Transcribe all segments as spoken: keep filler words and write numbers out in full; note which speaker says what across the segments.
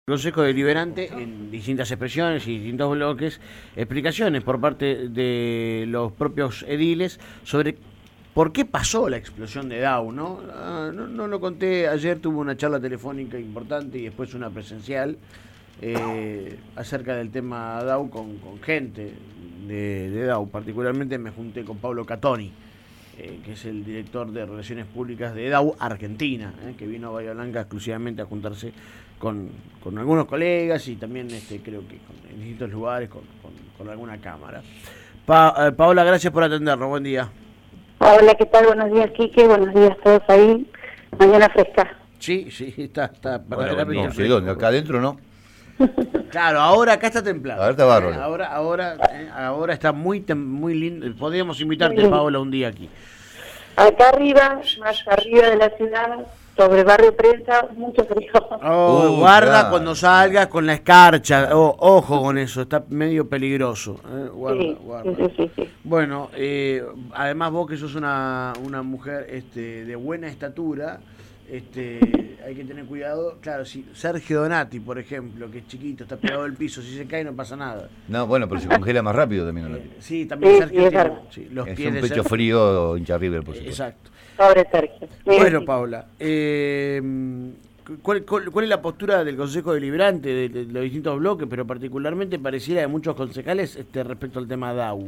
Speaker 1: Consejo Deliberante en distintas expresiones y distintos bloques, explicaciones por parte de los propios ediles sobre por qué pasó la explosión de Dow, ¿no? Ah, no, no lo conté, ayer tuve una charla telefónica importante y después una presencial eh, acerca del tema Dow con, con gente de, de Dow. Particularmente me junté con Pablo Catoni, eh, que es el director de Relaciones Públicas de Dow Argentina, eh, que vino a Bahía Blanca exclusivamente a juntarse con, con algunos colegas y también este, creo que con, en distintos lugares con, con, con alguna cámara. Pa, eh, Paola, gracias por atendernos, buen día.
Speaker 2: Hola, ¿qué tal? Buenos días, Quique, buenos días a todos ahí. Mañana fresca.
Speaker 1: Sí, sí, está, está
Speaker 3: bueno, bueno, no sé dónde, acá adentro no.
Speaker 1: Claro, ahora acá está templado.
Speaker 3: Ahora está bárbaro.
Speaker 1: Eh, ahora, ahora, eh, ahora está muy, tem, muy lindo. Podríamos invitarte, Paola, un día aquí.
Speaker 2: Acá arriba, más arriba de la ciudad, sobre Barrio Prensa, mucho frío.
Speaker 1: Oh,
Speaker 3: uh,
Speaker 1: guarda
Speaker 3: claro.
Speaker 1: cuando salgas con la escarcha. Oh, ojo con eso, está medio peligroso. Eh, guarda,
Speaker 2: Sí,
Speaker 1: guarda.
Speaker 2: sí, sí, sí.
Speaker 1: Bueno, eh, además vos que sos una, una mujer este, de buena estatura, este, hay que tener cuidado. Claro, si Sergio Donati, por ejemplo, que es chiquito, está pegado al piso, si se cae no pasa nada.
Speaker 3: No, bueno, pero se congela más rápido también. ¿No?
Speaker 1: Eh, sí, también
Speaker 2: Sí,
Speaker 1: Sergio
Speaker 2: sí, es
Speaker 1: tiene
Speaker 2: verdad.
Speaker 1: sí, los
Speaker 3: Es
Speaker 1: pies
Speaker 3: un
Speaker 1: de
Speaker 3: pecho
Speaker 1: Sergio.
Speaker 3: frío hincha River, por supuesto.
Speaker 1: Exacto.
Speaker 2: Sobre Sergio. Sí,
Speaker 1: Bueno,
Speaker 2: sí.
Speaker 1: Paula, eh, ¿cuál, cuál, ¿cuál es la postura del Consejo Deliberante de, de los distintos bloques, pero particularmente pareciera de muchos concejales este, respecto al tema Dow?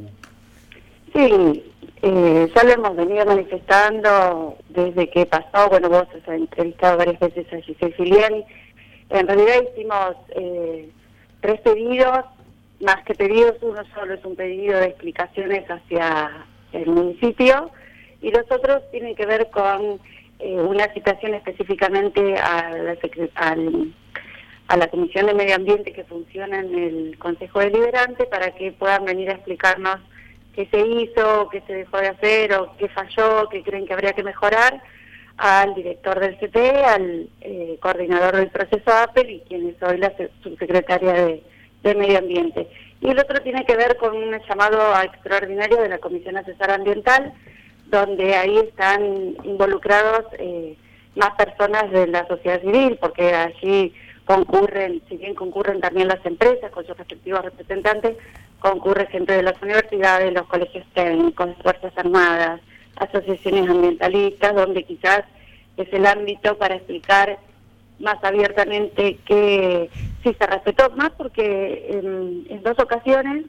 Speaker 2: Sí, eh, ya lo hemos venido manifestando desde que pasó. Bueno, vos has entrevistado varias veces a Giselle Filiani. En realidad hicimos eh, tres pedidos, más que pedidos, uno solo es un pedido de explicaciones hacia el municipio y los otros tienen que ver con eh, una citación específicamente a la, al, a la Comisión de Medio Ambiente que funciona en el Consejo Deliberante para que puedan venir a explicarnos qué se hizo, qué se dejó de hacer o qué falló, qué creen que habría que mejorar, al director del C T E, al eh, coordinador del proceso APEL y quien es hoy la subsecretaria de, de Medio Ambiente. Y el otro tiene que ver con un llamado a extraordinario de la Comisión Asesora Ambiental, donde ahí están involucrados eh, más personas de la sociedad civil, porque allí concurren, si bien concurren también las empresas con sus respectivos representantes, concurre gente de las universidades, los colegios técnicos, Fuerzas Armadas, asociaciones ambientalistas, donde quizás es el ámbito para explicar más abiertamente que sí se respetó más, porque en, en dos ocasiones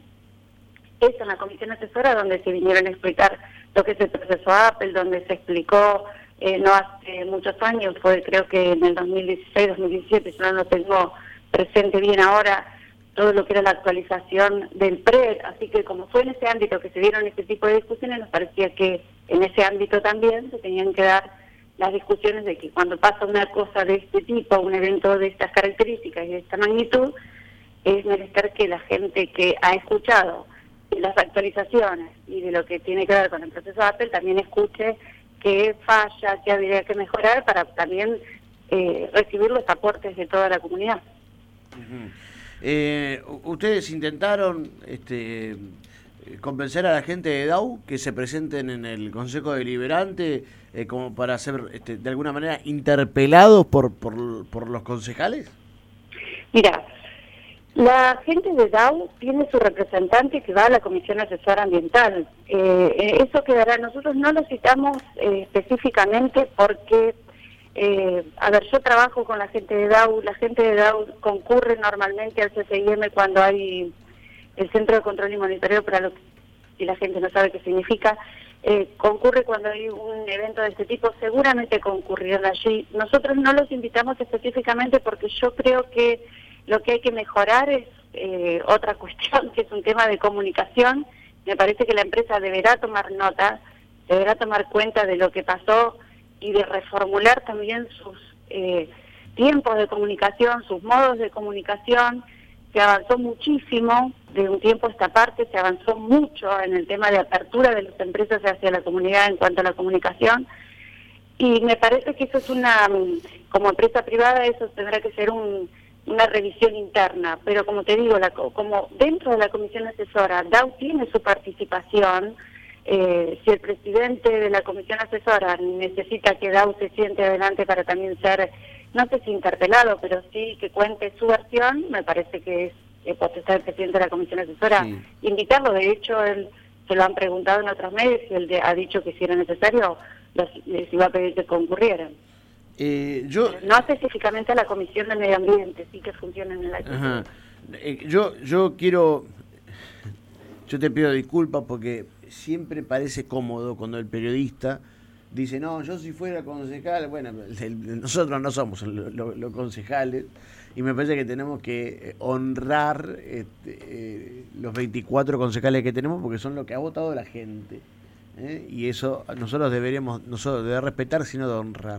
Speaker 2: es en la comisión asesora donde se vinieron a explicar lo que es el proceso Apple, donde se explicó eh, no hace muchos años, fue creo que en el dos mil dieciséis, dos mil diecisiete, yo no lo tengo presente bien ahora, todo lo que era la actualización del P R E D, así que como fue en ese ámbito que se dieron este tipo de discusiones, nos parecía que en ese ámbito también se tenían que dar las discusiones de que cuando pasa una cosa de este tipo, un evento de estas características y de esta magnitud, es menester que la gente que ha escuchado las actualizaciones y de lo que tiene que ver con el proceso Apple también escuche qué falla, qué habría que mejorar para también eh, recibir los aportes de toda la comunidad.
Speaker 1: Uh-huh. Eh, ¿Ustedes intentaron este, convencer a la gente de Dow que se presenten en el Consejo Deliberante eh, como para ser este, de alguna manera interpelados por, por, por los concejales?
Speaker 2: Mira, la gente de Dow tiene su representante que va a la Comisión Asesora Ambiental. Eh, eso quedará, nosotros no lo citamos eh, específicamente porque... Eh, a ver, yo trabajo con la gente de Dow, la gente de Dow concurre normalmente al C C I M cuando hay el Centro de Control y Monitoreo, para lo que, si la gente no sabe qué significa, eh, concurre cuando hay un evento de este tipo, seguramente concurrirán allí. Nosotros no los invitamos específicamente porque yo creo que lo que hay que mejorar es eh, otra cuestión, que es un tema de comunicación. Me parece que la empresa deberá tomar nota, deberá tomar cuenta de lo que pasó, y de reformular también sus eh, tiempos de comunicación, sus modos de comunicación. Se avanzó muchísimo de un tiempo a esta parte, se avanzó mucho en el tema de apertura de las empresas hacia la comunidad en cuanto a la comunicación, y me parece que eso es una, como empresa privada, eso tendrá que ser un, una revisión interna, pero como te digo, la, como dentro de la comisión asesora, Dow tiene su participación. Eh, si el presidente de la comisión asesora necesita que Dow se siente adelante para también ser no sé si interpelado, pero sí que cuente su versión. Me parece que es eh, potestad del presidente de la comisión asesora sí. invitarlo. De hecho, él se lo han preguntado en otros medios y él de, ha dicho que si era necesario, los, les iba a pedir que concurrieran.
Speaker 1: Eh, yo
Speaker 2: no específicamente a la Comisión del Medio Ambiente, sí que funcionan en la
Speaker 1: Ajá. Eh, yo yo quiero yo te pido disculpas porque siempre parece cómodo cuando el periodista dice, no, yo si fuera concejal, bueno, el, el, nosotros no somos los lo, lo concejales, y me parece que tenemos que honrar este, eh, los veinticuatro concejales que tenemos porque son lo que ha votado la gente, ¿eh? Y eso nosotros deberíamos, nosotros de respetar, sino de honrar.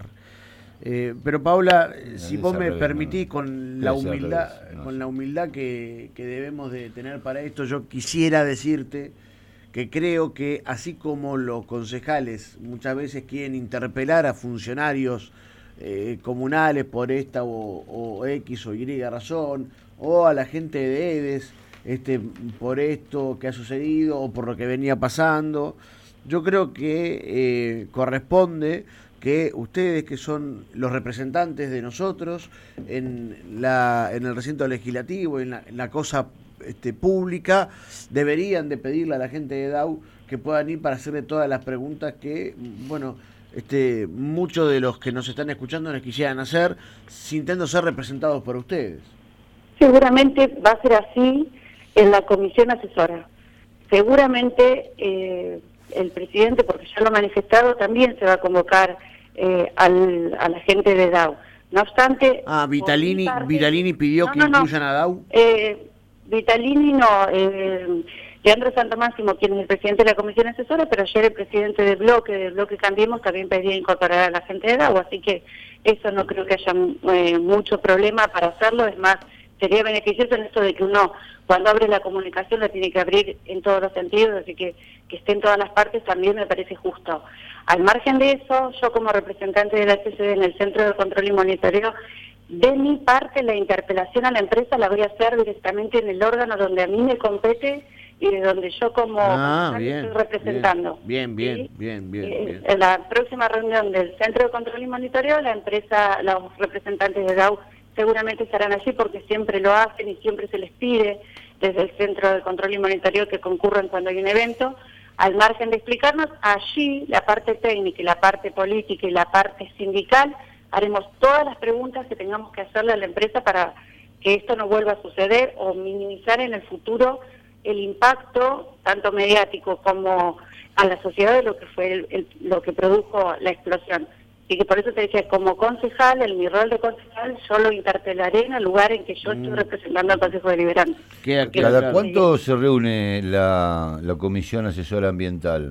Speaker 1: Eh, pero Paula, no, si vos me permitís, con la humildad, no, con la humildad que, que debemos de tener para esto, yo quisiera decirte que creo que así como los concejales muchas veces quieren interpelar a funcionarios eh, comunales por esta o, o X o Y razón, o a la gente de EDES este, por esto que ha sucedido o por lo que venía pasando, yo creo que eh, corresponde que ustedes, que son los representantes de nosotros en la en el recinto legislativo, en la, en la cosa este, pública, deberían de pedirle a la gente de D A U que puedan ir para hacerle todas las preguntas que, bueno, este, muchos de los que nos están escuchando les quisieran hacer, sintiendo ser representados por ustedes.
Speaker 2: Seguramente va a ser así en la comisión asesora. Seguramente eh, el presidente, porque ya lo ha manifestado, también se va a convocar Eh, al, a la gente de D A U. No obstante...
Speaker 1: Ah, Vitalini, parte, Vitalini pidió no, que no, incluyan no. a D A U.
Speaker 2: Eh, Vitalini no, eh, Leandro Santomáximo, quien es el presidente de la comisión asesora, pero ayer el presidente del bloque, del bloque Cambiemos, también pedía incorporar a la gente de D A U, así que eso no creo que haya eh, mucho problema para hacerlo. Es más, sería beneficioso en esto de que uno, cuando abre la comunicación, la tiene que abrir en todos los sentidos, así que que esté en todas las partes también me parece justo. Al margen de eso, yo como representante de la C C D en el Centro de Control y Monitoreo, de mi parte la interpelación a la empresa la voy a hacer directamente en el órgano donde a mí me compete y de donde yo como
Speaker 1: ah, bien,
Speaker 2: estoy representando.
Speaker 1: Bien, bien,
Speaker 2: ¿sí?
Speaker 1: bien, bien,
Speaker 2: eh,
Speaker 1: bien.
Speaker 2: En la próxima reunión del Centro de Control y Monitoreo, la empresa, los representantes de D A U seguramente estarán allí porque siempre lo hacen y siempre se les pide desde el Centro de Control y Monitoreo que concurran cuando hay un evento. Al margen de explicarnos, allí la parte técnica y la parte política y la parte sindical, haremos todas las preguntas que tengamos que hacerle a la empresa para que esto no vuelva a suceder o minimizar en el futuro el impacto, tanto mediático como a la sociedad, de lo que fue el, el, lo que produjo la explosión. Y que por eso te decía, como concejal, en mi rol de concejal, yo lo interpelaré en el lugar en que yo estoy representando al Consejo Deliberante.
Speaker 3: ¿Cada claro. cuánto se reúne la, la Comisión Asesora Ambiental?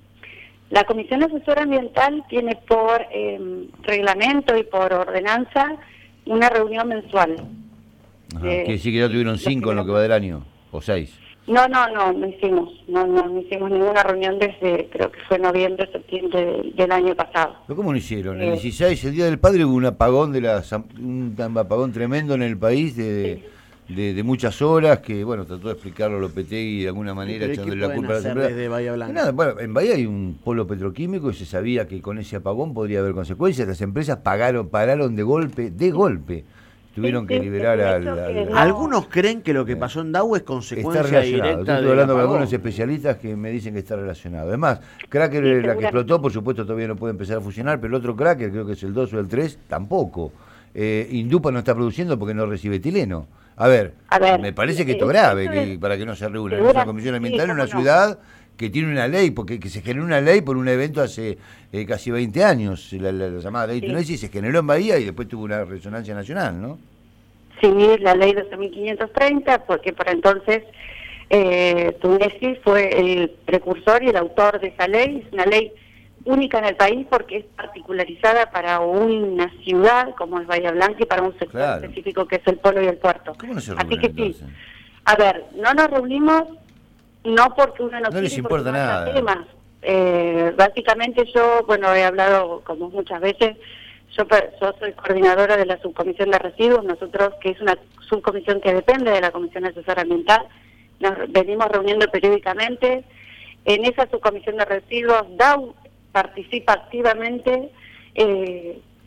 Speaker 2: La Comisión Asesora Ambiental tiene por eh, reglamento y por ordenanza una reunión mensual.
Speaker 3: Ajá. Eh, ¿Quiere decir que ya tuvieron cinco en lo que va del año? ¿O seis?
Speaker 2: No, no, no, no hicimos, no, no, no hicimos ninguna reunión desde, creo que fue noviembre, septiembre del, del año pasado.
Speaker 3: ¿Pero cómo lo hicieron? El dieciséis, el Día del Padre, hubo un apagón de la, un apagón tremendo en el país de, sí. de, de muchas horas, que bueno, trató de explicarlo Lopetegui de alguna manera, sí, echándole la culpa a la empresa.
Speaker 1: Desde Bahía Blanca?
Speaker 3: Nada, bueno, en Bahía hay un polo petroquímico y se sabía que con ese apagón podría haber consecuencias. Las empresas pagaron, pararon de golpe, de golpe. Tuvieron que liberar al, al...
Speaker 1: No. Algunos creen que lo que pasó en D A U es consecuencia directa.
Speaker 3: Estoy hablando con algunos especialistas que me dicen que está relacionado. Además, Cracker, sí, la que explotó, por supuesto, todavía no puede empezar a funcionar, pero el otro Cracker, creo que es el dos o el tres, tampoco. Eh, Indupa no está produciendo porque no recibe etileno. A ver, a ver me parece que esto es grave, que, para que no se reúna en una comisión ambiental sí, en una no. ciudad que tiene una ley, porque que se generó una ley por un evento hace eh, casi veinte años, la, la, la llamada ley sí. Tunesi, se generó en Bahía y después tuvo una resonancia nacional, ¿no?
Speaker 2: Sí, la ley doce mil quinientos treinta, porque para entonces eh, Tunesi fue el precursor y el autor de esa ley. Es una ley única en el país porque es particularizada para una ciudad como es Bahía Blanca y para un sector claro. específico que es el polo y el puerto.
Speaker 3: ¿Cómo no se
Speaker 2: Así que
Speaker 3: entonces?
Speaker 2: sí. A ver, no nos reunimos no porque uno no,
Speaker 3: no les importa nada.
Speaker 2: Temas. Eh, básicamente yo, bueno, he hablado como muchas veces. Yo, yo soy coordinadora de la subcomisión de residuos, nosotros, que es una subcomisión que depende de la Comisión Asesora Ambiental, nos venimos reuniendo periódicamente. En esa subcomisión de residuos, D A U participa activamente, eh,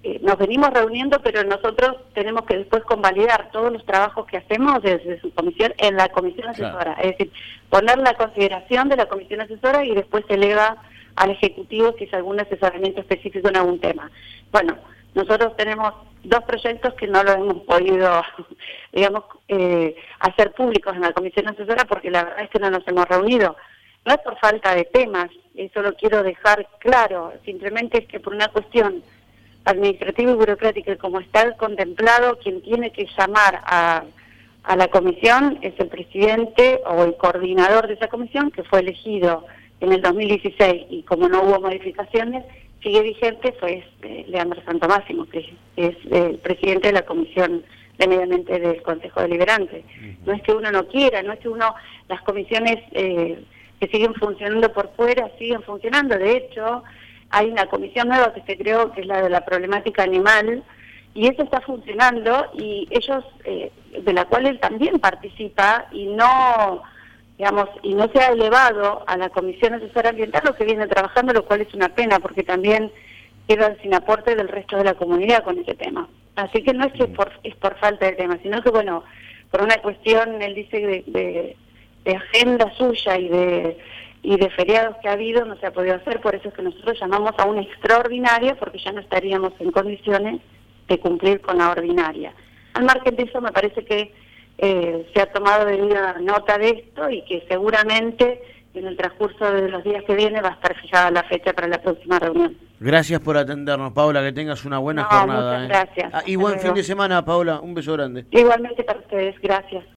Speaker 2: eh, nos venimos reuniendo, pero nosotros tenemos que después convalidar todos los trabajos que hacemos desde su comisión en la comisión asesora, claro. Es decir, poner la consideración de la comisión asesora y después se eleva al Ejecutivo si es algún asesoramiento específico en algún tema. Bueno, nosotros tenemos dos proyectos que no lo hemos podido, digamos, eh, hacer públicos en la comisión asesora porque la verdad es que no nos hemos reunido. No es por falta de temas, eso lo quiero dejar claro, simplemente es que por una cuestión administrativa y burocrática, como está contemplado, quien tiene que llamar a, a la comisión es el presidente o el coordinador de esa comisión, que fue elegido en el dos mil dieciséis, y como no hubo modificaciones, sigue vigente, fue eh, Leandro Santomássimo, que es el presidente de la Comisión de Medio Ambiente del Consejo Deliberante. Uh-huh. No es que uno no quiera, no es que uno, las comisiones eh, que siguen funcionando por fuera, siguen funcionando. De hecho, hay una comisión nueva que se creó, que es la de la problemática animal, y eso está funcionando, y ellos, eh, de la cual él también participa, y no... digamos, y no se ha elevado a la Comisión Asesora Ambiental lo que viene trabajando, lo cual es una pena, porque también queda sin aporte del resto de la comunidad con ese tema. Así que no es que por, es por falta de tema, sino que, bueno, por una cuestión, él dice, de, de, de agenda suya y de, y de feriados que ha habido, no se ha podido hacer, por eso es que nosotros llamamos a una extraordinaria, porque ya no estaríamos en condiciones de cumplir con la ordinaria. Al margen de eso, me parece que Eh, se ha tomado debida nota de esto y que seguramente en el transcurso de los días que viene va a estar fijada la fecha para la próxima reunión.
Speaker 1: Gracias por atendernos, Paula, que tengas una buena
Speaker 2: no,
Speaker 1: jornada.
Speaker 2: Muchas
Speaker 1: ¿eh?
Speaker 2: gracias.
Speaker 1: Ah, y buen fin de semana, Paula, un beso grande.
Speaker 2: Igualmente para ustedes, gracias.